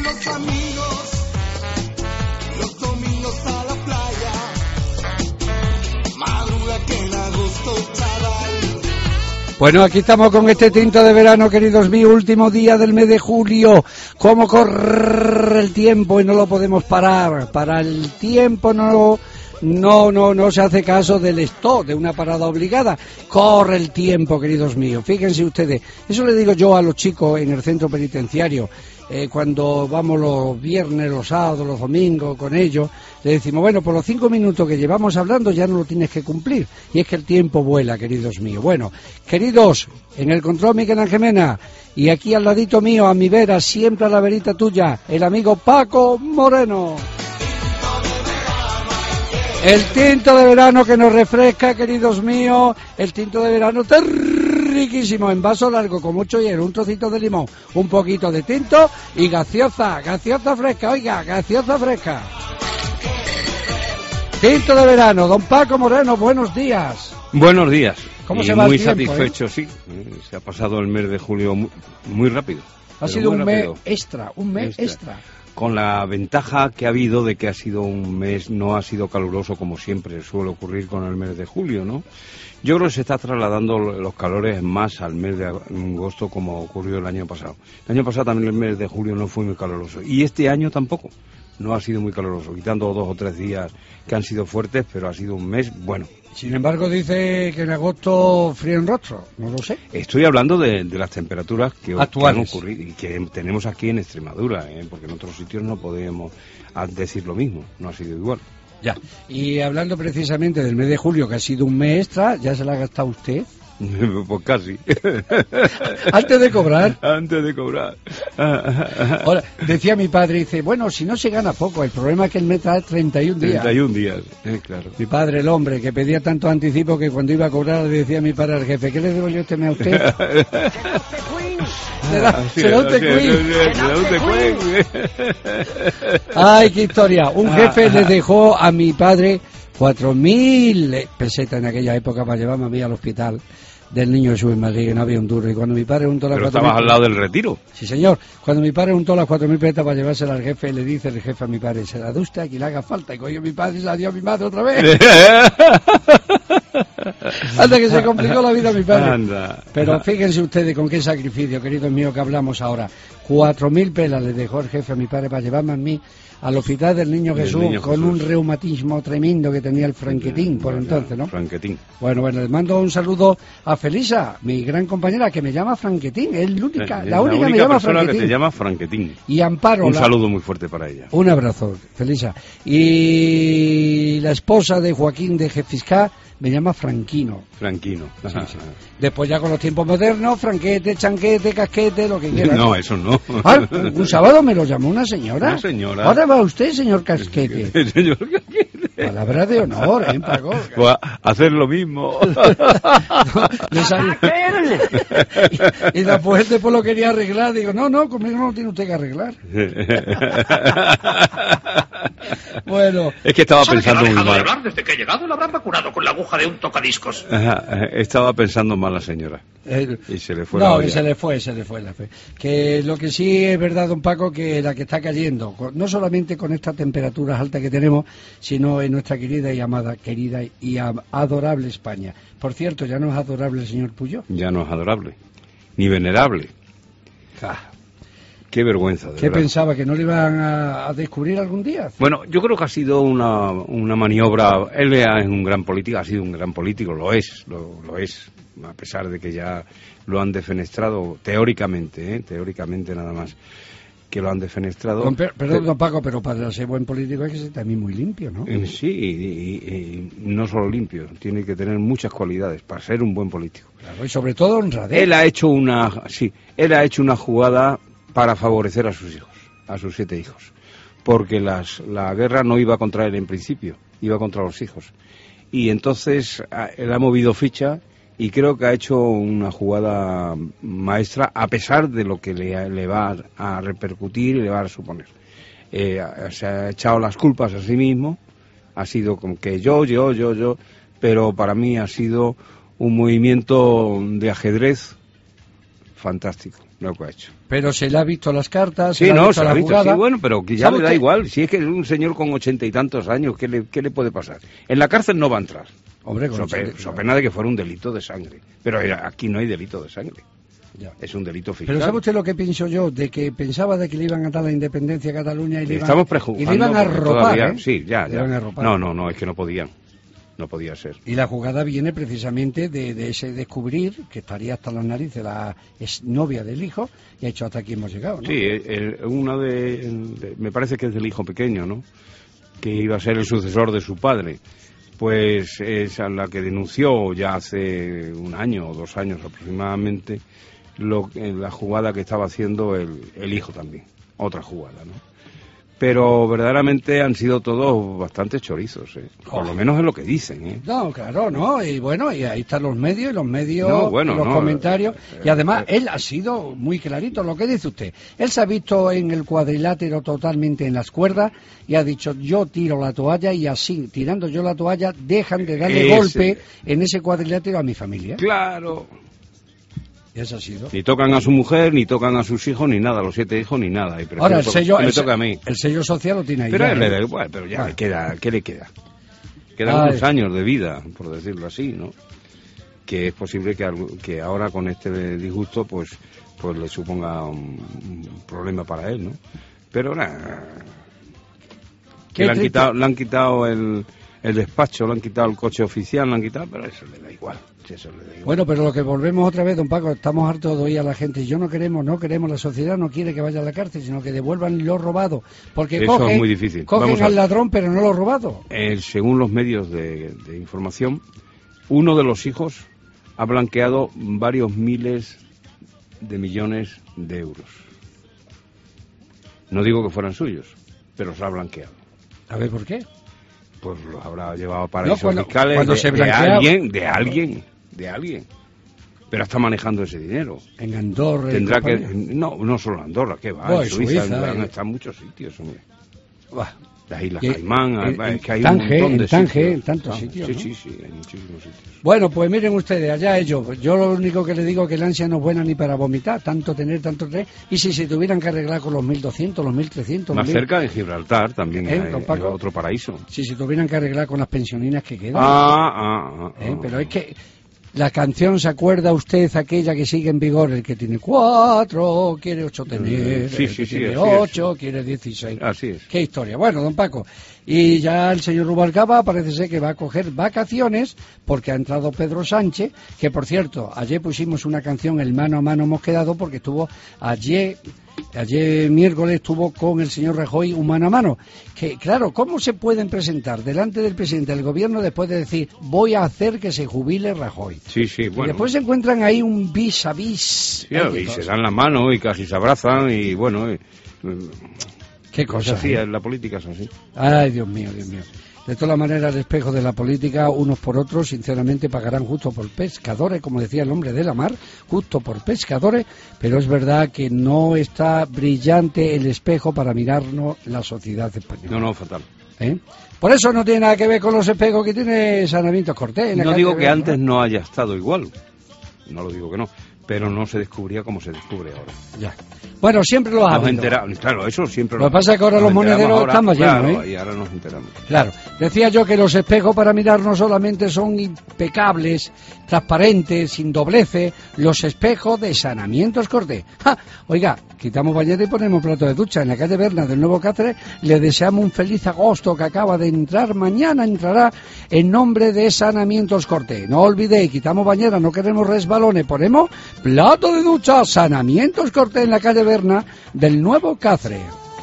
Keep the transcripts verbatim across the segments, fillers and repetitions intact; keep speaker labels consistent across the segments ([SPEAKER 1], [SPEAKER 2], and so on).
[SPEAKER 1] los amigos, los domingos a la playa, madruga que en agosto, chaval.
[SPEAKER 2] Bueno, aquí estamos con este tinto de verano, queridos míos, último día del mes de julio. Cómo corre el tiempo y no lo podemos parar. Para el tiempo no no no no se hace caso del stop, de una parada obligada. Corre el tiempo, queridos míos. Fíjense ustedes, eso le digo yo a los chicos en el centro penitenciario. Eh, cuando vamos los viernes, los sábados, los domingos con ellos, le decimos, bueno, por los cinco minutos que llevamos hablando ya no lo tienes que cumplir. Y es que el tiempo vuela, queridos míos. Bueno, queridos, en el control Miguel Ángel Mena, y aquí al ladito mío, a mi vera, siempre a la verita tuya, el amigo Paco Moreno. El tinto de verano que nos refresca, queridos míos, el tinto de verano riquísimo, en vaso largo, con mucho hielo, un trocito de limón, un poquito de tinto y gaseosa, gaseosa fresca, oiga, gaseosa fresca. Tinto de verano, don Paco Moreno, buenos días.
[SPEAKER 3] Buenos días.
[SPEAKER 2] ¿Cómo
[SPEAKER 3] y
[SPEAKER 2] se va
[SPEAKER 3] muy
[SPEAKER 2] el tiempo,
[SPEAKER 3] satisfecho,
[SPEAKER 2] eh?
[SPEAKER 3] sí. Se ha pasado el mes de julio muy, muy rápido.
[SPEAKER 2] Ha sido un
[SPEAKER 3] rápido.
[SPEAKER 2] mes extra, un mes extra. extra.
[SPEAKER 3] Con la ventaja que ha habido de que ha sido un mes, no ha sido caluroso como siempre suele ocurrir con el mes de julio, ¿no? Yo creo que se está trasladando los calores más al mes de agosto como ocurrió el año pasado. El año pasado también el mes de julio no fue muy caluroso. Y este año tampoco. No ha sido muy caluroso, quitando dos o tres días que han sido fuertes, pero ha sido un mes bueno.
[SPEAKER 2] Sin embargo, dice que en agosto frío en rostro, no lo sé.
[SPEAKER 3] Estoy hablando de, de las temperaturas que, que han ocurrido y que tenemos aquí en Extremadura, ¿eh? Porque en otros sitios no podemos decir lo mismo, no ha sido igual.
[SPEAKER 2] Ya. Y hablando precisamente del mes de julio, que ha sido un mes extra, ¿ya se la ha gastado usted?
[SPEAKER 3] Pues casi.
[SPEAKER 2] Antes de cobrar.
[SPEAKER 3] Antes de cobrar.
[SPEAKER 2] Ahora, decía mi padre, dice, bueno, si no se gana poco, el problema es que el mes trae treinta y un días.
[SPEAKER 3] treinta y un días, eh, claro.
[SPEAKER 2] Mi padre, el hombre, que pedía tanto anticipo que cuando iba a cobrar le decía a mi padre al jefe, ¿qué le debo yo este mes a usted? Será usted Queen.
[SPEAKER 3] Será usted Queen.
[SPEAKER 2] Ay, qué historia. Un jefe le dejó a mi padre cuatro mil pesetas en aquella época para llevarme a mí al hospital del Niño Jesús en Madrid, que no había un duro. Y cuando mi padre juntó las
[SPEAKER 3] Pero
[SPEAKER 2] cuatro
[SPEAKER 3] estabas
[SPEAKER 2] mil...
[SPEAKER 3] al lado del Retiro.
[SPEAKER 2] Sí, señor. Cuando mi padre juntó las cuatro mil pesetas para llevársela al jefe, le dice el jefe a mi padre, se la da usted aquí, le haga falta. Y cogió mi padre y se la dio a mi madre otra vez. Hasta que se complicó la vida a mi padre.
[SPEAKER 3] Anda.
[SPEAKER 2] Pero fíjense ustedes con qué sacrificio, queridos míos, que hablamos ahora. Cuatro mil pelas le dejó el jefe a mi padre para llevarme a mí al hospital del Niño Jesús,
[SPEAKER 3] Niño
[SPEAKER 2] con
[SPEAKER 3] Jesús.
[SPEAKER 2] un reumatismo tremendo que tenía el Franquetín por
[SPEAKER 3] Ya,
[SPEAKER 2] entonces, ¿no?
[SPEAKER 3] Franquetín.
[SPEAKER 2] Bueno, bueno, les mando un saludo a Felisa, mi gran compañera, que me llama Franquetín, es la única,
[SPEAKER 3] Es
[SPEAKER 2] la única, me llama
[SPEAKER 3] persona
[SPEAKER 2] Franquetín.
[SPEAKER 3] que te llama Franquetín.
[SPEAKER 2] Y Amparo.
[SPEAKER 3] Un
[SPEAKER 2] la...
[SPEAKER 3] saludo muy fuerte para ella.
[SPEAKER 2] Un abrazo, Felisa. Y la esposa de Joaquín de Jefiscá me llama Franquino.
[SPEAKER 3] Franquino.
[SPEAKER 2] Sí, sí. Después ya con los tiempos modernos, franquete, chanquete, casquete, lo que quiera.
[SPEAKER 3] No, eso no.
[SPEAKER 2] Ah, un sábado me lo llamó una señora.
[SPEAKER 3] Una señora.
[SPEAKER 2] Ahora va usted, señor Casquete.
[SPEAKER 3] Señor Casquete.
[SPEAKER 2] Palabra de honor, ¿eh, Paco?
[SPEAKER 3] Pues hacer lo mismo.
[SPEAKER 2] Le salió... y, y después, después lo quería arreglar. Digo, no, no, conmigo no lo tiene usted que arreglar. Bueno.
[SPEAKER 3] Es que estaba pensando
[SPEAKER 4] que no ha
[SPEAKER 3] muy mal.
[SPEAKER 4] de hablar desde que he llegado, lo habrán vacunado con la aguja de un tocadiscos.
[SPEAKER 3] Ajá, estaba pensando mal la señora.
[SPEAKER 2] Eh,
[SPEAKER 3] Y se le fue
[SPEAKER 2] no,
[SPEAKER 3] la olla.
[SPEAKER 2] se le fue, se le fue la fe. Que lo que sí es verdad, don Paco, que la que está cayendo, con- no solamente con estas temperaturas altas que tenemos, sino en nuestra querida y amada, querida y am- adorable España. Por cierto, ya no es adorable el señor Puyol.
[SPEAKER 3] Ya no es adorable. Ni venerable.
[SPEAKER 2] Ja.
[SPEAKER 3] Qué vergüenza, de
[SPEAKER 2] ¿Qué
[SPEAKER 3] verdad.
[SPEAKER 2] pensaba? ¿Que no le iban a, a descubrir algún día?
[SPEAKER 3] Bueno, yo creo que ha sido una, una maniobra. Él es un gran político, ha sido un gran político, lo es, lo, lo es, a pesar de que ya lo han defenestrado teóricamente, ¿eh? teóricamente nada más, que lo han defenestrado.
[SPEAKER 2] Don Per- perdón, don Paco, pero para ser buen político hay que ser también muy limpio, ¿no?
[SPEAKER 3] Eh, Sí, y, y- y no solo limpio, tiene que tener muchas cualidades para ser un buen político.
[SPEAKER 2] Claro, y sobre todo honradez.
[SPEAKER 3] Él ha hecho una, sí, él ha hecho una jugada para favorecer a sus hijos, a sus siete hijos, porque las, la guerra no iba contra él en principio, iba contra los hijos. Y entonces a- él ha movido ficha y creo que ha hecho una jugada maestra a pesar de lo que le, le va a repercutir y le va a suponer. Eh, se ha echado las culpas a sí mismo, ha sido como que yo, yo, yo, yo, pero para mí ha sido un movimiento de ajedrez fantástico. lo que ha hecho.
[SPEAKER 2] Pero se le ha visto las cartas,
[SPEAKER 3] Sí,
[SPEAKER 2] se le ha
[SPEAKER 3] no,
[SPEAKER 2] visto
[SPEAKER 3] se lo
[SPEAKER 2] la
[SPEAKER 3] ha visto,
[SPEAKER 2] jugada.
[SPEAKER 3] sí, bueno, pero que ya
[SPEAKER 2] ¿Sabe
[SPEAKER 3] le da
[SPEAKER 2] usted?
[SPEAKER 3] igual. Si es que es un señor con ochenta y tantos años, ¿qué le, qué le puede pasar? En la cárcel no va a entrar.
[SPEAKER 2] Hombre, con
[SPEAKER 3] So, pe-
[SPEAKER 2] ochenta,
[SPEAKER 3] so pena de que fuera un delito de sangre. Pero era- aquí no hay delito de sangre.
[SPEAKER 2] ya.
[SPEAKER 3] Es un delito fiscal.
[SPEAKER 2] Pero ¿sabe usted lo que pienso yo? De que pensaba de que le iban a dar la independencia a Cataluña y le iban,
[SPEAKER 3] Estamos
[SPEAKER 2] y
[SPEAKER 3] prejuzgando.
[SPEAKER 2] le iban a
[SPEAKER 3] porque
[SPEAKER 2] arropar,
[SPEAKER 3] todavía-
[SPEAKER 2] ¿eh?
[SPEAKER 3] Sí, ya,
[SPEAKER 2] Le
[SPEAKER 3] ya.
[SPEAKER 2] iban a arropar.
[SPEAKER 3] No, no, no, es que no podían. No podía ser.
[SPEAKER 2] Y la jugada viene precisamente de, de ese descubrir que estaría hasta las narices la exnovia del hijo y ha hecho hasta aquí hemos llegado, ¿no?
[SPEAKER 3] Sí, el- el- una de, de- me parece que es del hijo pequeño, ¿no? Que iba a ser el sucesor de su padre. Pues es a la que denunció ya hace un año o dos años aproximadamente lo, que- la jugada que estaba haciendo el, el hijo también. Otra jugada, ¿no? Pero verdaderamente han sido todos bastante chorizos, ¿eh? Por lo menos es lo que dicen, ¿eh?
[SPEAKER 2] No, claro, no, y bueno, y ahí están los medios, y los medios,
[SPEAKER 3] No, bueno,
[SPEAKER 2] y los
[SPEAKER 3] no,
[SPEAKER 2] comentarios,
[SPEAKER 3] eh,
[SPEAKER 2] y además
[SPEAKER 3] eh,
[SPEAKER 2] él ha sido muy clarito lo que dice usted. Él se ha visto en el cuadrilátero totalmente en las cuerdas y ha dicho, yo tiro la toalla y así, tirando yo la toalla, dejan de darle
[SPEAKER 3] Ese-
[SPEAKER 2] golpe en ese cuadrilátero a mi familia.
[SPEAKER 3] Claro.
[SPEAKER 2] Y eso ha sido.
[SPEAKER 3] Ni tocan a su mujer, ni tocan a sus hijos, ni nada, los siete hijos, ni nada. Y prefiero
[SPEAKER 2] Ahora, el
[SPEAKER 3] to-
[SPEAKER 2] sello,
[SPEAKER 3] que me
[SPEAKER 2] el, se-
[SPEAKER 3] toca a mí.
[SPEAKER 2] el sello social lo tiene ahí.
[SPEAKER 3] Pero a
[SPEAKER 2] ya,
[SPEAKER 3] él le
[SPEAKER 2] ¿eh?
[SPEAKER 3] da igual, pero ya
[SPEAKER 2] Ah.
[SPEAKER 3] le queda, ¿qué le queda? Quedan
[SPEAKER 2] Ay.
[SPEAKER 3] unos años de vida, por decirlo así, ¿no? Que es posible que, algo- que ahora con este disgusto, pues, pues le suponga un, un problema para él, ¿no? Pero nada,
[SPEAKER 2] Qué
[SPEAKER 3] que le han
[SPEAKER 2] triste.
[SPEAKER 3] quitado, le han quitado el, el despacho, le han quitado el coche oficial, le han quitado, pero eso le da igual. Si eso le da igual.
[SPEAKER 2] Bueno, pero lo que volvemos otra vez, don Paco, estamos hartos de oír a la gente. Yo no queremos, no queremos, la sociedad no quiere que vaya a la cárcel, sino que devuelvan lo robado. Porque
[SPEAKER 3] Eso es
[SPEAKER 2] cogen,
[SPEAKER 3] muy difícil.
[SPEAKER 2] cogen
[SPEAKER 3] Vamos a
[SPEAKER 2] al
[SPEAKER 3] ver.
[SPEAKER 2] ladrón, pero no lo robado.
[SPEAKER 3] Eh, según los medios de, de información, uno de los hijos ha blanqueado varios miles de millones de euros. No digo que fueran suyos, pero los ha blanqueado.
[SPEAKER 2] A ver, ¿por qué?
[SPEAKER 3] Pues los habrá llevado a paraísos
[SPEAKER 2] No, cuando-
[SPEAKER 3] fiscales
[SPEAKER 2] cuando
[SPEAKER 3] de,
[SPEAKER 2] se
[SPEAKER 3] de
[SPEAKER 2] blanquea-
[SPEAKER 3] alguien, de alguien, de alguien. Pero está manejando ese dinero.
[SPEAKER 2] En Andorra. y
[SPEAKER 3] Tendrá que...
[SPEAKER 2] compañía.
[SPEAKER 3] No, no solo Andorra, que va,
[SPEAKER 2] No,
[SPEAKER 3] en
[SPEAKER 2] en
[SPEAKER 3] Suiza,
[SPEAKER 2] Suiza,
[SPEAKER 3] en-
[SPEAKER 2] eh.
[SPEAKER 3] está en muchos sitios, hombre.
[SPEAKER 2] Buah.
[SPEAKER 3] Las Islas
[SPEAKER 2] Y-
[SPEAKER 3] Caimán,
[SPEAKER 2] en-
[SPEAKER 3] es
[SPEAKER 2] en
[SPEAKER 3] que hay
[SPEAKER 2] Tánger,
[SPEAKER 3] un montón de
[SPEAKER 2] en Tánger,
[SPEAKER 3] sitios.
[SPEAKER 2] en tantos
[SPEAKER 3] Ah,
[SPEAKER 2] sitios,
[SPEAKER 3] Sí,
[SPEAKER 2] ¿no?
[SPEAKER 3] sí, sí, en muchísimos sitios.
[SPEAKER 2] Bueno, pues miren ustedes, allá ellos. Yo lo único que le digo es que la ansia no es buena ni para vomitar, tanto tener, tanto tener. Y si se tuvieran que arreglar con los mil doscientos, los mil trescientos...
[SPEAKER 3] Más
[SPEAKER 2] mil
[SPEAKER 3] cerca de Gibraltar también
[SPEAKER 2] ¿Eh,
[SPEAKER 3] hay,
[SPEAKER 2] don
[SPEAKER 3] hay
[SPEAKER 2] Paco?
[SPEAKER 3] otro paraíso.
[SPEAKER 2] Si se tuvieran que arreglar con las pensioninas que quedan.
[SPEAKER 3] Ah, ah, ah,
[SPEAKER 2] ¿Eh?
[SPEAKER 3] ah.
[SPEAKER 2] Pero es que la canción, ¿se acuerda usted aquella que sigue en vigor? El que tiene cuatro quiere ocho tener,
[SPEAKER 3] Sí,
[SPEAKER 2] el
[SPEAKER 3] sí,
[SPEAKER 2] que
[SPEAKER 3] sí,
[SPEAKER 2] tiene
[SPEAKER 3] así es.
[SPEAKER 2] ocho quiere dieciséis.
[SPEAKER 3] Así es.
[SPEAKER 2] Qué historia. Bueno, don Paco, y ya el señor Rubalcaba parece ser que va a coger vacaciones porque ha entrado Pedro Sánchez, que por cierto, ayer pusimos una canción, el mano a mano hemos quedado, porque estuvo ayer... Ayer miércoles estuvo con el señor Rajoy un mano a mano. Que claro, ¿cómo se pueden presentar delante del presidente del gobierno después de decir voy a hacer que se jubile Rajoy?
[SPEAKER 3] Sí, sí,
[SPEAKER 2] Y
[SPEAKER 3] bueno.
[SPEAKER 2] después se encuentran ahí un vis a vis.
[SPEAKER 3] Sí,
[SPEAKER 2] Ay,
[SPEAKER 3] y
[SPEAKER 2] qué
[SPEAKER 3] se
[SPEAKER 2] cosa.
[SPEAKER 3] dan la mano y casi se abrazan y bueno, y-
[SPEAKER 2] Qué
[SPEAKER 3] es
[SPEAKER 2] cosa.
[SPEAKER 3] así,
[SPEAKER 2] ¿eh?
[SPEAKER 3] la política es así.
[SPEAKER 2] Ay, Dios mío, Dios mío. De todas maneras, el espejo de la política, unos por otros, sinceramente pagarán justo por pescadores, como decía el hombre de la mar, justo por pescadores, pero es verdad que no está brillante el espejo para mirarnos la sociedad española.
[SPEAKER 3] No, no, fatal.
[SPEAKER 2] ¿Eh? Por eso no tiene nada que ver con los espejos que tiene Sanamientos Cortés. en la
[SPEAKER 3] No
[SPEAKER 2] calle
[SPEAKER 3] digo que
[SPEAKER 2] Berna.
[SPEAKER 3] antes no haya estado igual. No lo digo que no. Pero no se descubría como se descubre ahora.
[SPEAKER 2] Ya. Bueno, siempre los ha
[SPEAKER 3] Nos
[SPEAKER 2] habido.
[SPEAKER 3] enteramos, claro, eso siempre
[SPEAKER 2] Lo que pasa es que ahora
[SPEAKER 3] nos
[SPEAKER 2] los
[SPEAKER 3] enteramos
[SPEAKER 2] monederos
[SPEAKER 3] ahora,
[SPEAKER 2] están más llenos,
[SPEAKER 3] claro,
[SPEAKER 2] ¿eh?
[SPEAKER 3] y ahora nos enteramos.
[SPEAKER 2] Claro, decía yo que los espejos para mirar no solamente son impecables, transparentes, sin dobleces, los espejos de Sanamientos Cortés. ¡Ja! Oiga, quitamos bañera y ponemos plato de ducha. En la calle Berna del Nuevo Cáceres le deseamos un feliz agosto que acaba de entrar, mañana entrará en nombre de Sanamientos Cortés. No olvidéis, quitamos bañera, no queremos resbalones, ponemos plato de ducha, Sanamientos Cortés en la calle Berna del Nuevo Cáceres.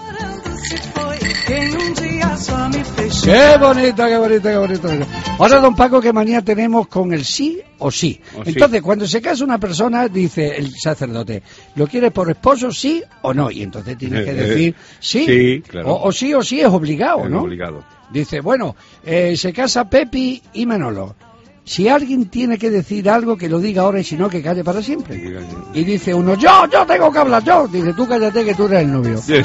[SPEAKER 2] Qué bonito, qué bonito, qué bonito. Ahora, don Paco, qué manía tenemos con el sí o sí.
[SPEAKER 3] O sí.
[SPEAKER 2] Entonces, cuando se casa una persona, dice el sacerdote, ¿lo quiere por esposo, sí o no? Y entonces tiene que
[SPEAKER 3] Eh,
[SPEAKER 2] decir sí.
[SPEAKER 3] sí, claro.
[SPEAKER 2] O, o sí o sí es obligado,
[SPEAKER 3] Es
[SPEAKER 2] ¿no?
[SPEAKER 3] obligado.
[SPEAKER 2] Dice, bueno, eh, se casa Pepi y Manolo. Si alguien tiene que decir algo, que lo diga ahora y si no, que calle para siempre. Y dice uno, yo, yo tengo que hablar, yo. Dice, tú cállate que tú eres el novio.
[SPEAKER 3] Sí,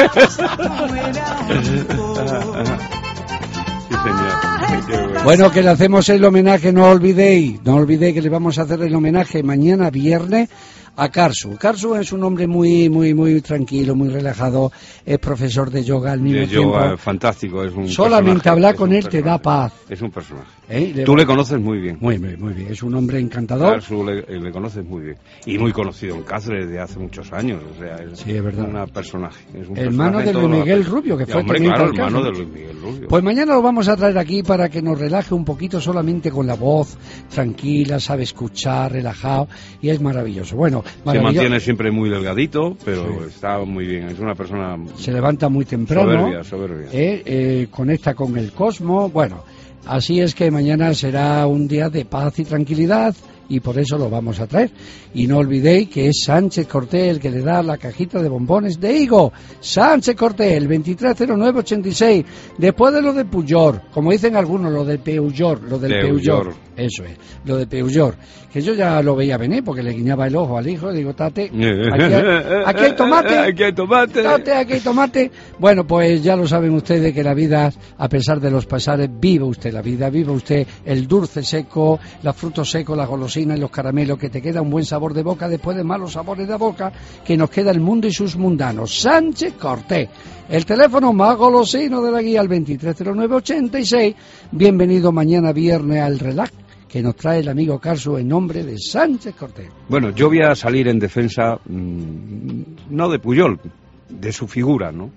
[SPEAKER 3] señor. Qué bueno.
[SPEAKER 2] Bueno, que le hacemos el homenaje, no olvidéis, no olvidéis que le vamos a hacer el homenaje mañana viernes a Carsu. Carsu es un hombre muy muy muy tranquilo, muy relajado, es profesor de yoga al mismo
[SPEAKER 3] de
[SPEAKER 2] tiempo.
[SPEAKER 3] yoga, fantástico, es un
[SPEAKER 2] Solamente
[SPEAKER 3] personaje,
[SPEAKER 2] hablar
[SPEAKER 3] es
[SPEAKER 2] con
[SPEAKER 3] un
[SPEAKER 2] él te da
[SPEAKER 3] personaje,
[SPEAKER 2] paz.
[SPEAKER 3] Es un personaje.
[SPEAKER 2] ¿Eh? Le
[SPEAKER 3] Tú
[SPEAKER 2] va-
[SPEAKER 3] le conoces muy bien.
[SPEAKER 2] Muy, muy, muy bien. Es un hombre encantador.
[SPEAKER 3] Carsu le, le conoces muy bien. Y muy conocido en Cáceres desde hace muchos años. O sea, es,
[SPEAKER 2] Sí, es verdad.
[SPEAKER 3] un personaje. Es un
[SPEAKER 2] Hermano
[SPEAKER 3] personaje
[SPEAKER 2] de
[SPEAKER 3] en
[SPEAKER 2] Luis
[SPEAKER 3] todos los
[SPEAKER 2] Miguel
[SPEAKER 3] aspectos.
[SPEAKER 2] Rubio, que
[SPEAKER 3] Y,
[SPEAKER 2] fue
[SPEAKER 3] hombre,
[SPEAKER 2] teniente
[SPEAKER 3] claro,
[SPEAKER 2] alcalde.
[SPEAKER 3] hermano de Luis Miguel Rubio.
[SPEAKER 2] Pues mañana lo vamos a traer aquí para que nos relaje un poquito solamente con la voz tranquila, sabe escuchar, relajado, y es maravilloso. Bueno,
[SPEAKER 3] Se
[SPEAKER 2] maravilloso.
[SPEAKER 3] mantiene siempre muy delgadito, pero
[SPEAKER 2] Sí.
[SPEAKER 3] está muy bien. Es una persona
[SPEAKER 2] Se levanta muy temprano,
[SPEAKER 3] soberbia, soberbia.
[SPEAKER 2] eh, eh, conecta con el cosmos. Bueno, así es que mañana será un día de paz y tranquilidad, y por eso lo vamos a traer. Y no olvidéis que es Sánchez Cortés el que le da la cajita de bombones de higo. Sánchez Cortés, el veintitrés cero nueve ochenta y seis. Después de lo de Puyol, como dicen algunos, lo de Peullor, lo del
[SPEAKER 3] Peullor.
[SPEAKER 2] Peullor. Eso es, lo de Peullor. Que yo ya lo veía venir porque le guiñaba el ojo al hijo y digo, tate, aquí hay, aquí hay tomate.
[SPEAKER 3] Aquí hay tomate.
[SPEAKER 2] Tate, aquí hay tomate. Bueno, pues ya lo saben ustedes que la vida, a pesar de los pesares, vive usted la vida, vive usted el dulce seco, los frutos secos, las golosinas y los caramelos, que te queda un buen sabor de boca después de malos sabores de boca, que nos queda el mundo y sus mundanos. Sánchez Cortés, el teléfono más golosino de la guía, el veintitrés cero nueve ochenta y seis. Bienvenido mañana viernes al Relax, que nos trae el amigo Carsu en nombre de Sánchez Cortés.
[SPEAKER 3] Bueno, yo voy a salir en defensa, mmm, no de Puyol, de su figura, ¿no?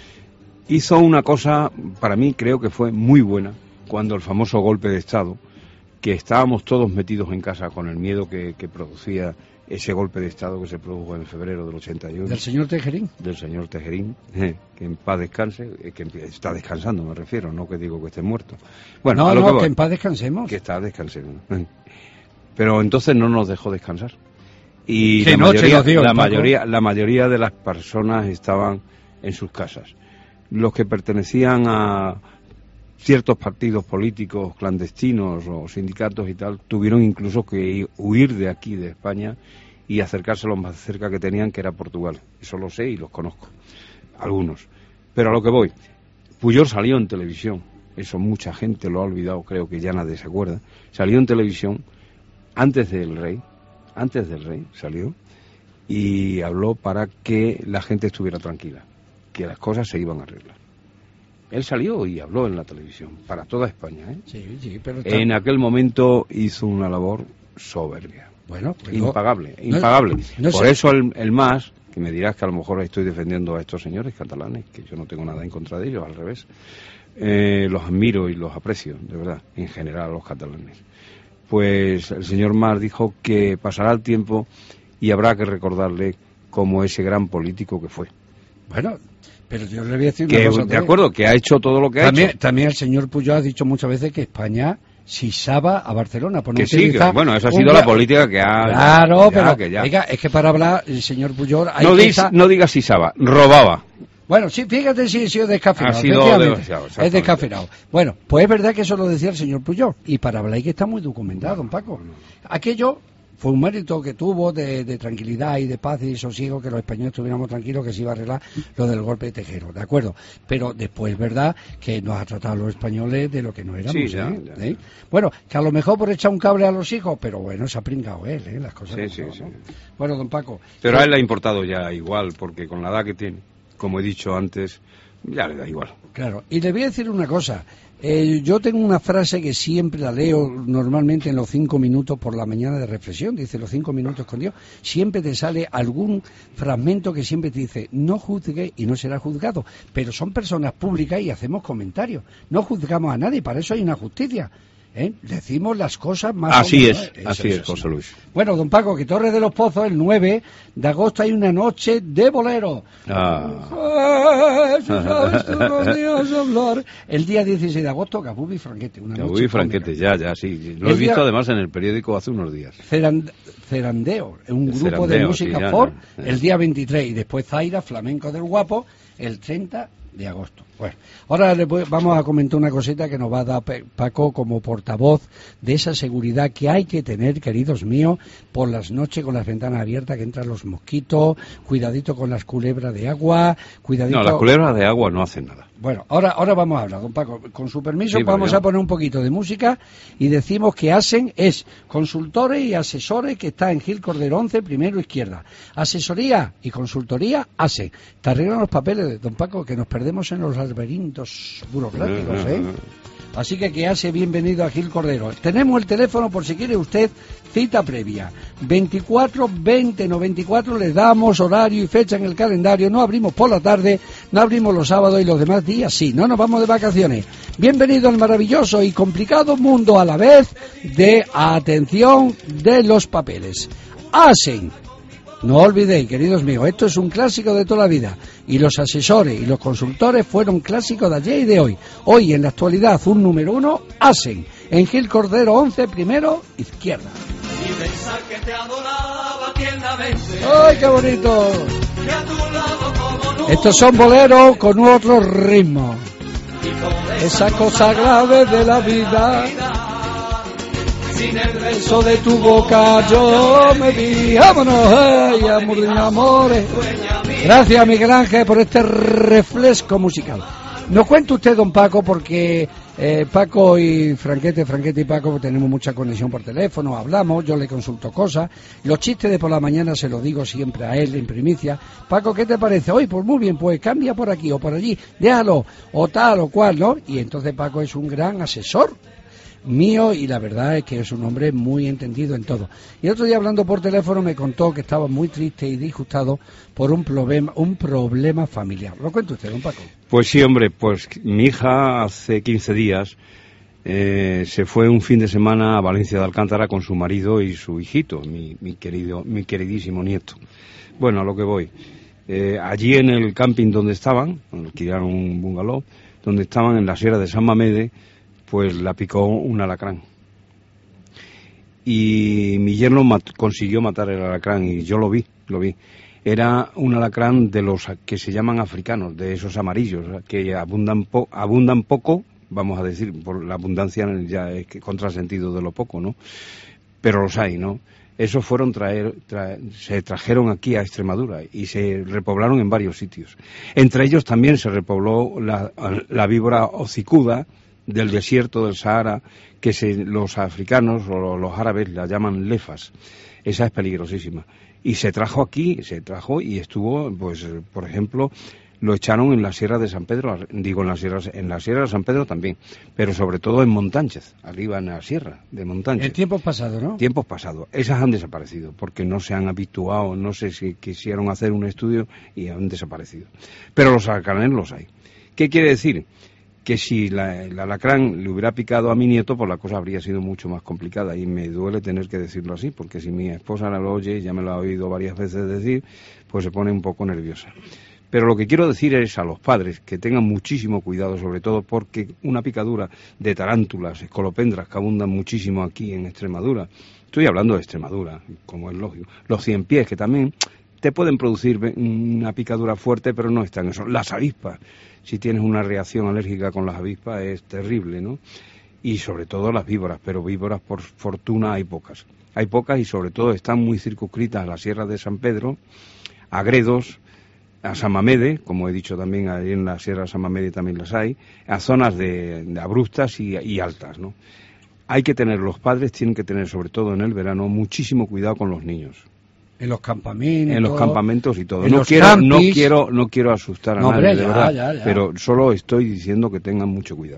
[SPEAKER 3] Hizo una cosa, para mí creo que fue muy buena, cuando el famoso golpe de Estado, que estábamos todos metidos en casa con el miedo que, que producía ese golpe de Estado que se produjo en febrero del ochenta y uno.
[SPEAKER 2] Del señor Tejerín.
[SPEAKER 3] Del señor Tejerín, eh, que en paz descanse, eh, que está descansando, me refiero, no que digo que esté muerto. Bueno,
[SPEAKER 2] no,
[SPEAKER 3] a lo
[SPEAKER 2] no,
[SPEAKER 3] que,
[SPEAKER 2] que,
[SPEAKER 3] voy,
[SPEAKER 2] en paz descansemos.
[SPEAKER 3] que está descansando. Pero entonces no nos dejó descansar. Y
[SPEAKER 2] Qué
[SPEAKER 3] la,
[SPEAKER 2] noche
[SPEAKER 3] mayoría,
[SPEAKER 2] nos dio,
[SPEAKER 3] la,
[SPEAKER 2] Paco.
[SPEAKER 3] mayoría, la mayoría de las personas estaban en sus casas. Los que pertenecían a ciertos partidos políticos clandestinos o sindicatos y tal, tuvieron incluso que huir de aquí, de España, y acercarse lo más cerca que tenían, que era Portugal. Eso lo sé y los conozco, algunos. Pero a lo que voy, Puyol salió en televisión, eso mucha gente lo ha olvidado, creo que ya nadie se acuerda. Salió en televisión antes del rey, antes del rey salió, y habló para que la gente estuviera tranquila, que las cosas se iban a arreglar. Él salió y habló en la televisión, para toda España, ¿eh?
[SPEAKER 2] Sí, sí, pero está...
[SPEAKER 3] En aquel momento hizo una labor soberbia.
[SPEAKER 2] Bueno, pues
[SPEAKER 3] impagable,
[SPEAKER 2] no,
[SPEAKER 3] impagable.
[SPEAKER 2] no
[SPEAKER 3] Por
[SPEAKER 2] sé.
[SPEAKER 3] eso el, el MAS, que me dirás que a lo mejor estoy defendiendo a estos señores catalanes, que yo no tengo nada en contra de ellos, al revés, eh, los admiro y los aprecio, de verdad, en general a los catalanes. Pues el señor MAS dijo que pasará el tiempo y habrá que recordarle como ese gran político que fue.
[SPEAKER 2] Bueno, pero yo le voy a decir
[SPEAKER 3] Que,
[SPEAKER 2] una cosa.
[SPEAKER 3] de acuerdo, que ha hecho todo lo que ha
[SPEAKER 2] También,
[SPEAKER 3] hecho.
[SPEAKER 2] también el señor Puyol ha dicho muchas veces que España sisaba a Barcelona. Por no
[SPEAKER 3] Que sí, que,
[SPEAKER 2] utilizar
[SPEAKER 3] bueno, esa ha
[SPEAKER 2] un
[SPEAKER 3] sido
[SPEAKER 2] bla-
[SPEAKER 3] la política que ha...
[SPEAKER 2] Claro,
[SPEAKER 3] ya,
[SPEAKER 2] pero
[SPEAKER 3] que ya.
[SPEAKER 2] oiga, es que para hablar el señor Puyol hay
[SPEAKER 3] No,
[SPEAKER 2] que
[SPEAKER 3] dis,
[SPEAKER 2] estar-
[SPEAKER 3] no digas si saba, robaba.
[SPEAKER 2] Bueno, sí, fíjate si ha sido descafeinado.
[SPEAKER 3] Ha sido
[SPEAKER 2] efectivamente,
[SPEAKER 3] demasiado,
[SPEAKER 2] es
[SPEAKER 3] exactamente.
[SPEAKER 2] descafeinado. Bueno, pues es verdad que eso lo decía el señor Puyol. Y para hablar hay que está muy documentado, don Paco. Aquello fue un mérito que tuvo de, de tranquilidad y de paz y de sosiego, que los españoles estuviéramos tranquilos, que se iba a arreglar lo del golpe de Tejero, ¿de acuerdo? Pero después es verdad que nos ha tratado a los españoles de lo que no éramos,
[SPEAKER 3] Sí, ya,
[SPEAKER 2] ¿eh?
[SPEAKER 3] ya.
[SPEAKER 2] ¿Eh? Bueno, que a lo mejor por echar un cable a los hijos, pero bueno, se ha pringado él, ¿eh? Las cosas
[SPEAKER 3] Sí,
[SPEAKER 2] como
[SPEAKER 3] sí,
[SPEAKER 2] son,
[SPEAKER 3] sí.
[SPEAKER 2] ¿no? Bueno, don Paco.
[SPEAKER 3] Pero a
[SPEAKER 2] sí,
[SPEAKER 3] él le ha importado ya igual, porque con la edad que tiene, como he dicho antes, ya le da igual.
[SPEAKER 2] Claro, y le voy a decir una cosa. Eh, yo tengo una frase que siempre la leo normalmente en los cinco minutos por la mañana de reflexión. Dice, los cinco minutos con Dios. Siempre te sale algún fragmento que siempre te dice, no juzgue y no será juzgado. Pero son personas públicas y hacemos comentarios. No juzgamos a nadie, para eso hay una justicia. ¿Eh? Decimos las cosas más...
[SPEAKER 3] Así
[SPEAKER 2] o menos,
[SPEAKER 3] es,
[SPEAKER 2] ¿eh? Eso
[SPEAKER 3] así es, José Luis.
[SPEAKER 2] Bueno, don Paco, que Torres de los Pozos, el nueve de agosto hay una noche de bolero.
[SPEAKER 3] Ah.
[SPEAKER 2] Ay, si sabes tú los días hablar. El día dieciséis de agosto, Gabubi y Franquete. Una
[SPEAKER 3] Ya
[SPEAKER 2] noche
[SPEAKER 3] voy, Franquete,
[SPEAKER 2] cómica.
[SPEAKER 3] ya, ya, sí. Lo he
[SPEAKER 2] El día-
[SPEAKER 3] visto además en el periódico hace unos días.
[SPEAKER 2] Cerand- Cerandeo, un grupo de
[SPEAKER 3] Cerandeo,
[SPEAKER 2] música
[SPEAKER 3] sí, ya,
[SPEAKER 2] folk,
[SPEAKER 3] ya.
[SPEAKER 2] el día veintitrés. Y después Zaira, Flamenco del Guapo, el treinta de agosto. Bueno, ahora le voy, vamos a comentar una cosita que nos va a dar Paco como portavoz de esa seguridad que hay que tener, queridos míos, por las noches con las ventanas abiertas, que entran los mosquitos, cuidadito con las culebras de agua, cuidadito...
[SPEAKER 3] No, las culebras de agua no hacen nada.
[SPEAKER 2] Bueno, ahora ahora vamos a hablar, don Paco. Con su permiso,
[SPEAKER 3] Sí,
[SPEAKER 2] vamos
[SPEAKER 3] ya.
[SPEAKER 2] a poner un poquito de música y decimos que ASEN es consultores y asesores que está en Gil Cordero once, primero izquierda. Asesoría y consultoría ASEN. Te arreglan los papeles, don Paco, que nos perdemos en los laberintos burocráticos, ¿eh? Así que que hace bienvenido a Gil Cordero. Tenemos el teléfono por si quiere usted cita previa. veinticuatro veinte noventa y cuatro, le damos horario y fecha en el calendario. No abrimos por la tarde, no abrimos los sábados y los demás días sí. No nos vamos de vacaciones. Bienvenido al maravilloso y complicado mundo a la vez de atención de los papeles. ASEN. No olvidéis, queridos míos, esto es un clásico de toda la vida. Y los asesores y los consultores fueron clásicos de ayer y de hoy. Hoy, en la actualidad, un número uno, ASEN. En Gil Cordero once, primero, izquierda.
[SPEAKER 1] Y pensar que te adoraba tiernamente.
[SPEAKER 2] ¡Ay, qué bonito!
[SPEAKER 1] Que a tu lado como nunca.
[SPEAKER 2] Estos son boleros con otro ritmo.
[SPEAKER 1] Y por
[SPEAKER 2] Esa cosa grave de la vida,
[SPEAKER 1] sin el beso
[SPEAKER 2] eso de tu boca yo me vi. ¡Vámonos! ¡Ay, amor de mi amores! Gracias, Miguel Ángel, por este refresco musical. Nos cuenta usted, don Paco, porque eh, Paco y Franquete, Franquete y Paco tenemos mucha conexión por teléfono, hablamos, yo le consulto cosas, los chistes de por la mañana se los digo siempre a él en primicia. Paco, ¿qué te parece? Hoy, pues muy bien, pues cambia por aquí o por allí, déjalo, o tal o cual, ¿no? Y entonces Paco es un gran asesor mío y la verdad es que es un hombre muy entendido en todo. Y el otro día hablando por teléfono me contó que estaba muy triste y disgustado por un problema, un problema familiar. ¿Lo cuenta usted, don Paco?
[SPEAKER 3] Pues sí, hombre, pues mi hija hace quince días eh, se fue un fin de semana a Valencia de Alcántara con su marido y su hijito, mi, mi querido, mi queridísimo nieto. Bueno, a lo que voy. Eh, allí en el camping donde estaban, alquilaron un bungalow, donde estaban en la sierra de San Mamede, pues la picó un alacrán. Y mi yerno mat- consiguió matar el alacrán y yo lo vi, lo vi. Era un alacrán de los que se llaman africanos, de esos amarillos, que abundan, po- abundan poco, vamos a decir, por la abundancia ya es que contrasentido de lo poco, ¿no? Pero los hay, ¿no? Esos fueron traer, traer, se trajeron aquí a Extremadura y se repoblaron en varios sitios. Entre ellos también se repobló la, la víbora hocicuda del desierto del Sahara, que se, los africanos o los árabes la llaman lefas. Esa es peligrosísima. Y se trajo aquí, se trajo y estuvo, pues, por ejemplo, lo echaron en la Sierra de San Pedro, digo en la Sierra, en la Sierra de San Pedro también, pero sobre todo en Montánchez, arriba en la Sierra de Montánchez.
[SPEAKER 2] En tiempos pasados, ¿no?
[SPEAKER 3] Tiempos pasados. Esas han desaparecido, porque no se han habituado, no sé si quisieron hacer un estudio y han desaparecido. Pero los alacranes los hay. ¿Qué quiere decir? Que si la, el alacrán le hubiera picado a mi nieto, pues la cosa habría sido mucho más complicada. Y me duele tener que decirlo así, porque si mi esposa lo oye, ya me lo ha oído varias veces decir, pues se pone un poco nerviosa. Pero lo que quiero decir es a los padres que tengan muchísimo cuidado, sobre todo porque una picadura de tarántulas, escolopendras, que abundan muchísimo aquí en Extremadura, estoy hablando de Extremadura, como es lógico, los cien pies, que también te pueden producir una picadura fuerte, pero no están eso. Las avispas, si tienes una reacción alérgica con las avispas, es terrible, ¿no? Y sobre todo las víboras, pero víboras por fortuna hay pocas. Hay pocas y sobre todo están muy circunscritas a la Sierra de San Pedro, a Gredos, a San Mamede, como he dicho también, ahí en la Sierra de San Mamede también las hay, a zonas de, de abruptas y, y altas, ¿no? Hay que tener, los padres tienen que tener, sobre todo en el verano, muchísimo cuidado con los niños.
[SPEAKER 2] En los campamentos.
[SPEAKER 3] En los campamentos y todo.
[SPEAKER 2] En
[SPEAKER 3] No
[SPEAKER 2] los
[SPEAKER 3] quiero, no
[SPEAKER 2] campis.
[SPEAKER 3] quiero, no quiero asustar a
[SPEAKER 2] No,
[SPEAKER 3] nadie,
[SPEAKER 2] hombre,
[SPEAKER 3] de
[SPEAKER 2] ya,
[SPEAKER 3] verdad,
[SPEAKER 2] ya, ya.
[SPEAKER 3] pero solo estoy diciendo que tengan mucho cuidado.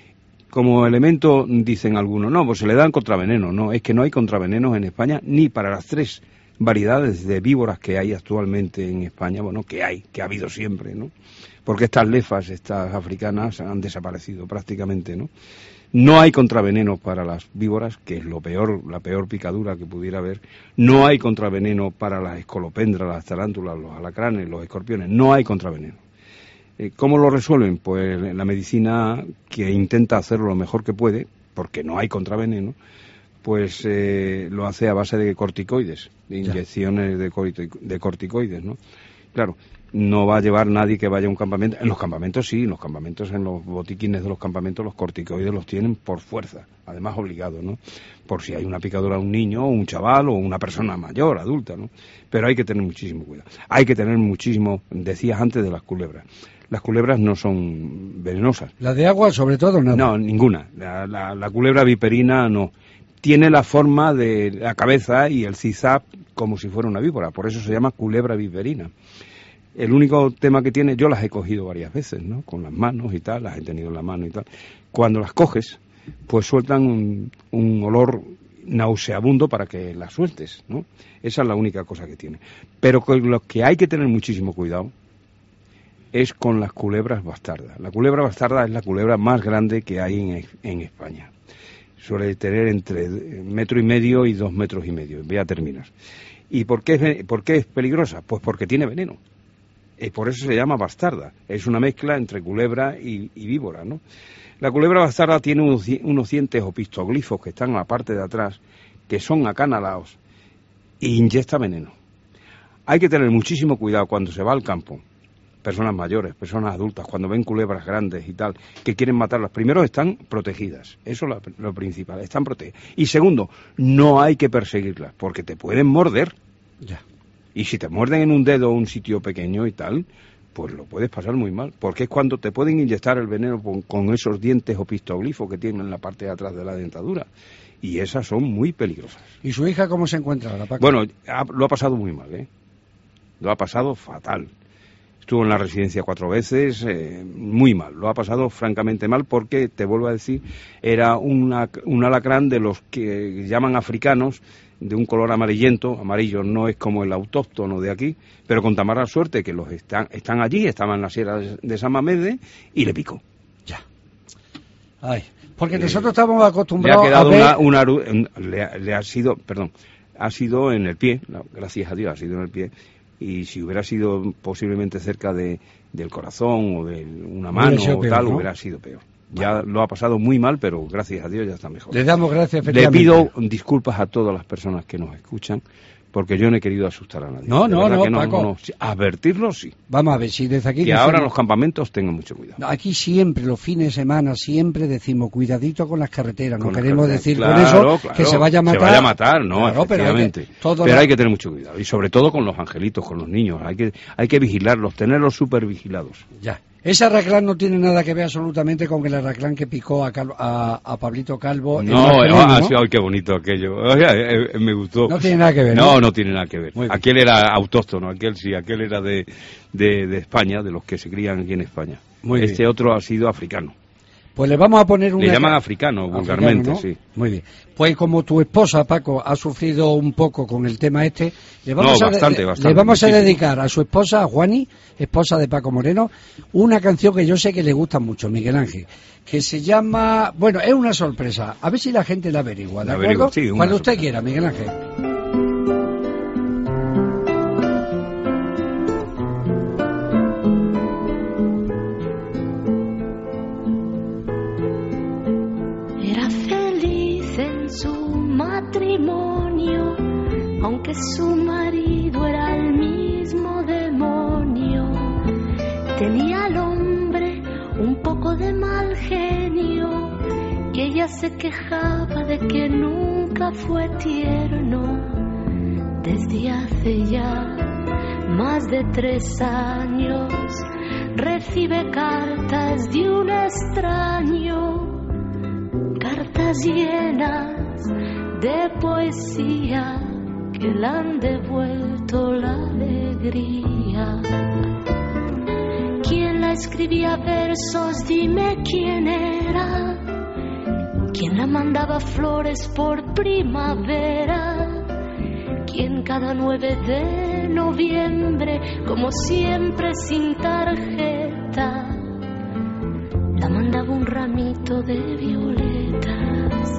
[SPEAKER 3] Como elemento dicen algunos, no, pues se le dan contraveneno. No, es que no hay contravenenos en España ni para las tres variedades de víboras que hay actualmente en España, bueno, que hay, que ha habido siempre, ¿no? Porque estas lefas, estas africanas, han desaparecido prácticamente, ¿no? No hay contraveneno para las víboras, que es lo peor, la peor picadura que pudiera haber. No hay contraveneno para las escolopendras, las tarántulas, los alacranes, los escorpiones. No hay contraveneno. Eh, ¿Cómo lo resuelven? Pues la medicina, que intenta hacerlo lo mejor que puede, porque no hay contraveneno, pues eh, lo hace a base de corticoides, de inyecciones de, cortico, de corticoides, ¿no? Claro, no va a llevar nadie que vaya a un campamento. En los campamentos sí, en los campamentos, en los botiquines de los campamentos, los corticoides los tienen por fuerza, además obligados, ¿no? Por si hay una picadura a un niño, o un chaval, o una persona mayor, adulta, ¿no? Pero hay que tener muchísimo cuidado. Hay que tener muchísimo, decías antes, de las culebras. Las culebras no son venenosas.
[SPEAKER 2] ¿La de agua, sobre todo, nada?
[SPEAKER 3] No, ninguna. La, la, la culebra viperina no. Tiene la forma de la cabeza y el zigzag como si fuera una víbora, por eso se llama culebra viperina. El único tema que tiene, yo las he cogido varias veces, ¿no? Con las manos y tal, las he tenido en la mano y tal. Cuando las coges, pues sueltan un, un olor nauseabundo para que las sueltes, ¿no? Esa es la única cosa que tiene. Pero con lo que hay que tener muchísimo cuidado es con las culebras bastardas. La culebra bastarda es la culebra más grande que hay en, en España. Suele tener entre metro y medio y dos metros y medio. Ya terminas. ¿Y por qué es, por qué es peligrosa? Pues porque tiene veneno. Y por eso se llama bastarda. Es una mezcla entre culebra y, y víbora, ¿no? La culebra bastarda tiene unos, unos dientes o pistoglifos que están en la parte de atrás, que son acanalados, e inyecta veneno. Hay que tener muchísimo cuidado cuando se va al campo. Personas mayores, personas adultas, cuando ven culebras grandes y tal, que quieren matarlas, primero están protegidas, eso es lo, lo principal, están protegidas. Y segundo, no hay que perseguirlas, porque te pueden morder.
[SPEAKER 2] Ya.
[SPEAKER 3] Y si te muerden en un dedo o un sitio pequeño y tal, pues lo puedes pasar muy mal, porque es cuando te pueden inyectar el veneno con, con esos dientes o pistoglifos que tienen en la parte de atrás de la dentadura. Y esas son muy peligrosas.
[SPEAKER 2] ¿Y su hija cómo se encuentra ahora, Paco?
[SPEAKER 3] Bueno, ha, lo ha pasado muy mal, ¿eh? Lo ha pasado fatal. Estuvo en la residencia cuatro veces, eh, muy mal, lo ha pasado francamente mal porque, te vuelvo a decir, era una, un alacrán de los que llaman africanos, de un color amarillento, amarillo no es como el autóctono de aquí, pero con tan mala suerte que los están, están allí, estaban en la sierra de San Mamede y le picó.
[SPEAKER 2] Ya. Ay, porque nosotros eh, estamos acostumbrados
[SPEAKER 3] le ha quedado
[SPEAKER 2] a ver...
[SPEAKER 3] una, una le, ha, le ha sido, perdón, ha sido en el pie, gracias a Dios ha sido en el pie. Y si hubiera sido posiblemente cerca de, del corazón o de una mano o
[SPEAKER 2] peor,
[SPEAKER 3] tal, ¿no? Hubiera sido peor. Ya bueno. Lo ha pasado muy mal, pero gracias a Dios ya está mejor.
[SPEAKER 2] Le damos gracias,
[SPEAKER 3] Le pido disculpas a todas las personas que nos escuchan, porque yo no he querido asustar a nadie.
[SPEAKER 2] No, no, no,
[SPEAKER 3] no,
[SPEAKER 2] Paco.
[SPEAKER 3] no, no. Advertirlo sí.
[SPEAKER 2] Vamos a ver, si desde aquí...
[SPEAKER 3] Que
[SPEAKER 2] decimos...
[SPEAKER 3] ahora en los campamentos tengan mucho cuidado.
[SPEAKER 2] Aquí siempre, los fines de semana, siempre decimos, cuidadito con las carreteras. No
[SPEAKER 3] con
[SPEAKER 2] queremos
[SPEAKER 3] carreteras.
[SPEAKER 2] decir
[SPEAKER 3] Claro,
[SPEAKER 2] con eso
[SPEAKER 3] claro,
[SPEAKER 2] que se vaya a matar.
[SPEAKER 3] Se vaya a matar, no,
[SPEAKER 2] claro,
[SPEAKER 3] efectivamente.
[SPEAKER 2] Pero, hay que, todo
[SPEAKER 3] pero
[SPEAKER 2] la...
[SPEAKER 3] hay que tener mucho cuidado. Y sobre todo con los angelitos, con los niños. Hay que, hay que vigilarlos, tenerlos súper vigilados.
[SPEAKER 2] Ya. Ese arraclán no tiene nada que ver absolutamente con el arraclán que picó a, Calvo, a, a Pablito Calvo.
[SPEAKER 3] No, en ah, ¿no? Sí, ay, qué bonito aquello. Oye, eh, eh, me gustó.
[SPEAKER 2] No tiene nada que ver.
[SPEAKER 3] No,
[SPEAKER 2] no,
[SPEAKER 3] no tiene nada que ver. Aquel era autóctono, aquel sí, aquel era de, de, de España, de los que se crían aquí en España. Muy este bien. Otro ha sido africano.
[SPEAKER 2] Pues le vamos a poner una...
[SPEAKER 3] Le llaman africano, vulgarmente, ¿no? Sí.
[SPEAKER 2] Muy bien. Pues como tu esposa, Paco, ha sufrido un poco con el tema este, le vamos,
[SPEAKER 3] no,
[SPEAKER 2] a,
[SPEAKER 3] bastante,
[SPEAKER 2] le,
[SPEAKER 3] bastante,
[SPEAKER 2] le vamos a
[SPEAKER 3] muchísimo.
[SPEAKER 2] dedicar a su esposa, a Juani, esposa de Paco Moreno, una canción que yo sé que le gusta mucho, Miguel Ángel, que se llama... Bueno, es una sorpresa. A ver si la gente la averigua, ¿de
[SPEAKER 3] la
[SPEAKER 2] acuerdo?
[SPEAKER 3] Averigua, sí,
[SPEAKER 2] cuando usted
[SPEAKER 3] sorpresa.
[SPEAKER 2] quiera, Miguel Ángel.
[SPEAKER 5] Aunque su marido era el mismo demonio, tenía al hombre un poco de mal genio, y ella se quejaba de que nunca fue tierno. Desde hace ya más de tres años recibe cartas de un extraño, cartas llenas de poesía que le han devuelto la alegría. ¿Quién la escribía versos? Dime quién era. ¿Quién la mandaba flores por primavera? ¿Quién cada nueve de noviembre, como siempre sin tarjeta, la mandaba un ramito de violetas?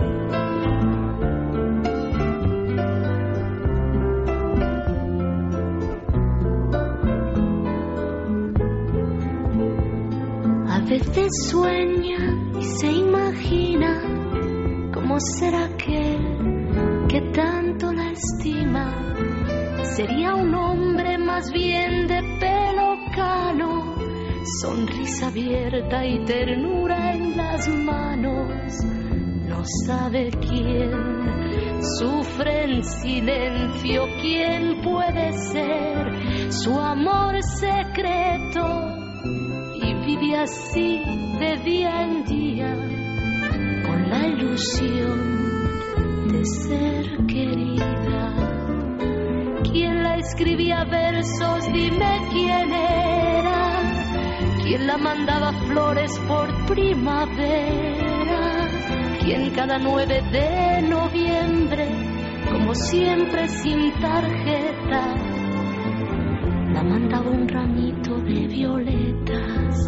[SPEAKER 5] A veces sueña y se imagina cómo será aquel que tanto la estima. Sería un hombre más bien de pelo cercano, sonrisa abierta y ternura en las manos. No sabe quién sufre en silencio, quién puede ser su amor secreto, y vive así de día en día con la ilusión de ser querida. ¿Quién la escribía versos? Dime quién era. ¿Quién la mandaba flores por primavera? ¿Quién cada nueve de noviembre, como siempre sin tarjeta, la mandaba un ramito de violetas?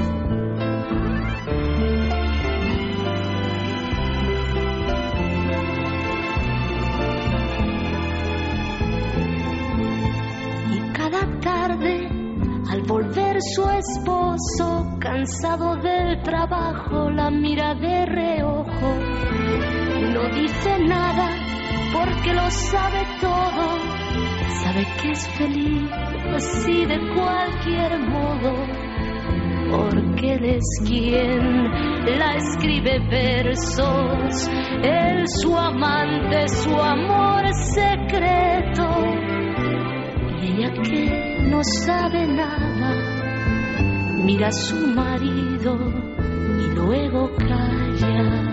[SPEAKER 5] Cada tarde, al volver su esposo, cansado del trabajo, la mira de reojo. No dice nada porque lo sabe todo. Sabe que es feliz así de cualquier modo, porque él es quien la escribe versos. Él, su amante, su amor secreto. Ella que no sabe nada, mira a su marido y luego calla.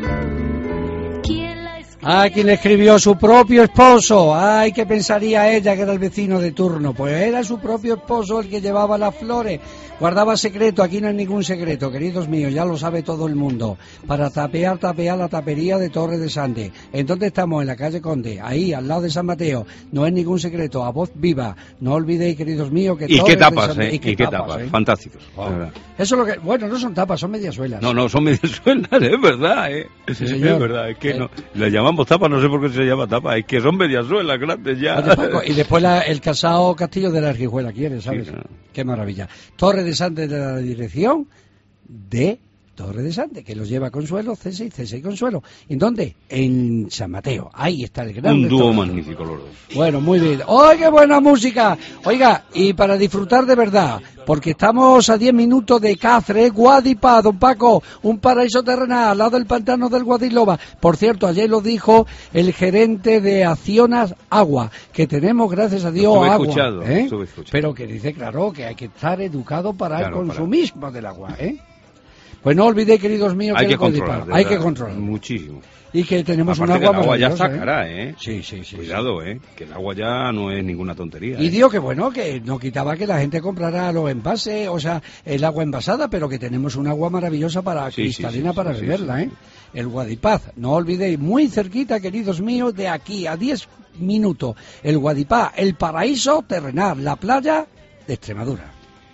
[SPEAKER 5] ¿Quién la escribió?
[SPEAKER 2] Ah, quien le escribió su propio esposo. Ay, ¿qué pensaría ella que era el vecino de turno? Pues era su propio esposo el que llevaba las flores. Guardaba secreto, aquí no hay ningún secreto, queridos míos, ya lo sabe todo el mundo. Para tapear, tapear la tapería de Torre de Sande. Entonces estamos en la calle Conde, ahí, al lado de San Mateo. No es ningún secreto, a voz viva. No olvidéis, queridos míos, que
[SPEAKER 3] ¿Y
[SPEAKER 2] Torre
[SPEAKER 3] qué tapas,
[SPEAKER 2] de Sande...
[SPEAKER 3] eh? ¿Y qué, ¿Y qué tapas? tapas?
[SPEAKER 2] ¿eh?
[SPEAKER 3] Fantásticos.
[SPEAKER 2] Oh. Eso es lo que... Bueno, no son tapas, son mediasuelas.
[SPEAKER 3] No, no, son mediasuelas, es verdad, ¿eh?
[SPEAKER 2] Sí, señor.
[SPEAKER 3] Es verdad, es que
[SPEAKER 2] ¿Eh?
[SPEAKER 3] no... Le llamamos tapas, no sé por qué se llama tapa, es que son mediasuelas grandes ya.
[SPEAKER 2] Oye, Paco, y después la, el casado Castillo de la Argijuela, ¿quieres, sabes?
[SPEAKER 3] Sí, no.
[SPEAKER 2] Qué maravilla. Torre de Sande de la dirección de Torre de Sande, que los lleva Consuelo, C seis, C seis Consuelo. ¿En dónde? En San Mateo. Ahí está el gran...
[SPEAKER 3] Un dúo magnífico, los dos.
[SPEAKER 2] Bueno, muy bien. ¡Ay, qué buena música! Oiga, y para disfrutar de verdad, porque estamos a diez minutos de Cáceres, Guadipá, don Paco, un paraíso terrenal al lado del pantano del Guadiloba. Por cierto, ayer lo dijo el gerente de Accionas Agua, que tenemos, gracias a Dios,
[SPEAKER 3] Estuve
[SPEAKER 2] agua.
[SPEAKER 3] escuchado,
[SPEAKER 2] ¿eh?
[SPEAKER 3] estuve escuchado.
[SPEAKER 2] Pero que dice, claro, que hay que estar educado para
[SPEAKER 3] Claro,
[SPEAKER 2] el
[SPEAKER 3] para-
[SPEAKER 2] consumismo del agua, ¿eh? Pues no olvidéis, queridos míos,
[SPEAKER 3] Hay
[SPEAKER 2] que
[SPEAKER 3] que
[SPEAKER 2] el Guadipá,
[SPEAKER 3] controlar, de
[SPEAKER 2] hay que
[SPEAKER 3] verdad,
[SPEAKER 2] controlar.
[SPEAKER 3] muchísimo.
[SPEAKER 2] Y que tenemos
[SPEAKER 3] Aparte
[SPEAKER 2] un
[SPEAKER 3] que
[SPEAKER 2] agua
[SPEAKER 3] el agua ya
[SPEAKER 2] maravillosa,
[SPEAKER 3] está cara, ¿eh?
[SPEAKER 2] Sí, sí, sí.
[SPEAKER 3] Cuidado, ¿eh? Que el agua ya no es ninguna tontería.
[SPEAKER 2] Y
[SPEAKER 3] ¿eh?
[SPEAKER 2] digo que bueno, que no quitaba que la gente comprara los envases, o sea, el agua envasada, pero que tenemos un agua maravillosa para
[SPEAKER 3] Sí,
[SPEAKER 2] cristalina
[SPEAKER 3] sí, sí,
[SPEAKER 2] para
[SPEAKER 3] sí,
[SPEAKER 2] beberla,
[SPEAKER 3] sí,
[SPEAKER 2] ¿eh? El Guadipaz, no olvidéis, muy cerquita, queridos míos, de aquí a diez minutos, el Guadipá, el paraíso terrenal, la playa de Extremadura.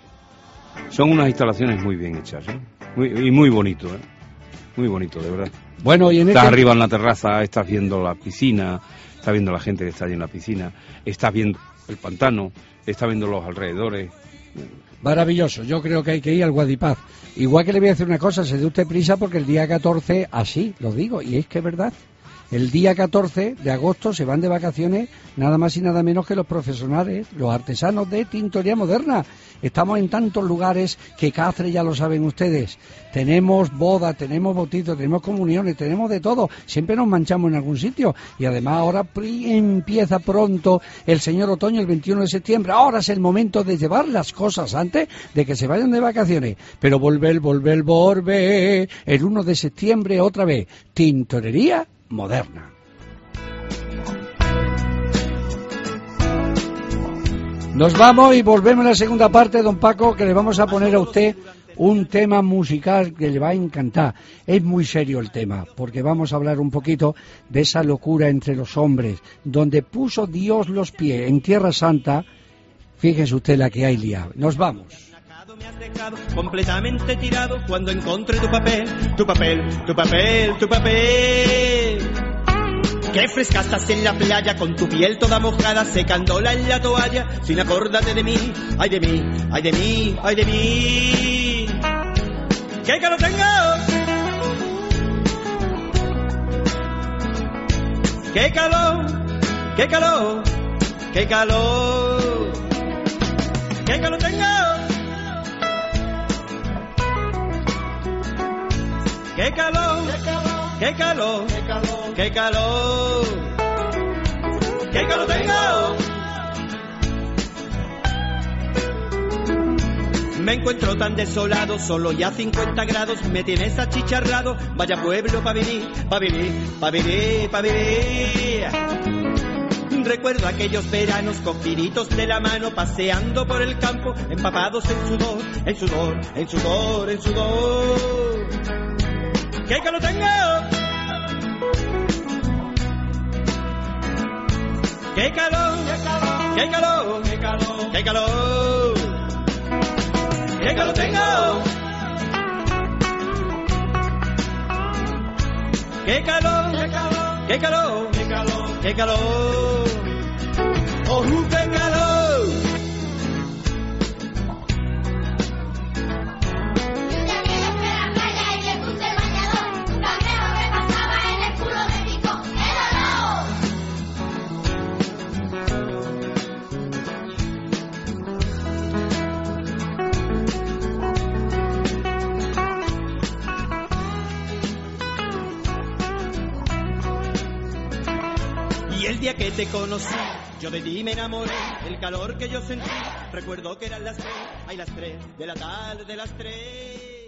[SPEAKER 3] Son unas instalaciones muy bien hechas, ¿eh? Muy, y muy bonito, ¿eh? Muy bonito, de verdad.
[SPEAKER 2] Bueno, y en
[SPEAKER 3] Estás
[SPEAKER 2] este...
[SPEAKER 3] arriba en la terraza, estás viendo la piscina, estás viendo la gente que está allí en la piscina, estás viendo el pantano, estás viendo los alrededores.
[SPEAKER 2] Maravilloso, yo creo que hay que ir al Guadipaz. Igual que le voy a decir una cosa, se dé usted prisa porque el día catorce, así lo digo, y es que es verdad, el día catorce de agosto se van de vacaciones nada más y nada menos que los profesionales, los artesanos de tintorería moderna. Estamos en tantos lugares que Cáceres, ya lo saben ustedes, tenemos bodas, tenemos bautizos, tenemos comuniones, tenemos de todo, siempre nos manchamos en algún sitio, y además ahora pri- empieza pronto el señor otoño, el veintiuno de septiembre, ahora es el momento de llevar las cosas antes de que se vayan de vacaciones, pero volver, volver, volver, el uno de septiembre otra vez, tintorería moderna. Nos vamos y volvemos a la segunda parte, don Paco, que le vamos a poner a usted un tema musical que le va a encantar. Es muy serio el tema, porque vamos a hablar un poquito de esa locura entre los hombres, donde puso Dios los pies en Tierra Santa. Fíjese usted la que hay liado. Nos vamos.
[SPEAKER 6] Me has dejado completamente tirado cuando encontré tu papel, tu papel, tu papel, tu papel. Qué fresca estás en la playa con tu piel toda mojada, secándola en la toalla, sin acordarte de mí, ay de mí, ay de mí, ay de mí. ¡Qué calor tengo! ¡Qué calor! ¡Qué calor! ¡Qué calor! ¡Qué calor tengo! ¡Qué calor! ¡Qué calor! ¡Qué calor! ¡Qué calor! ¡Qué calor tengo! Me encuentro tan desolado, solo ya cincuenta grados, me tienes achicharrado. Vaya pueblo pa' vivir, pa' vivir, pa' vivir, pa' vivir. Recuerdo aquellos veranos cogiditos de la mano, paseando por el campo, empapados en sudor, en sudor, en sudor, en sudor. ¡Qué calor tengo! ¡Qué calor! ¡Qué calor! ¡Qué calor! ¡Qué calor! ¡Qué calor tengo! ¡Qué calor! ¡Qué calor! ¡Qué calor! ¡Qué calor! ¡Qué calor! ¡Oh, qué calor! Y el día que te conocí, yo de ti me enamoré, el calor que yo sentí, recuerdo que eran las tres, ay las tres de la tarde, las tres.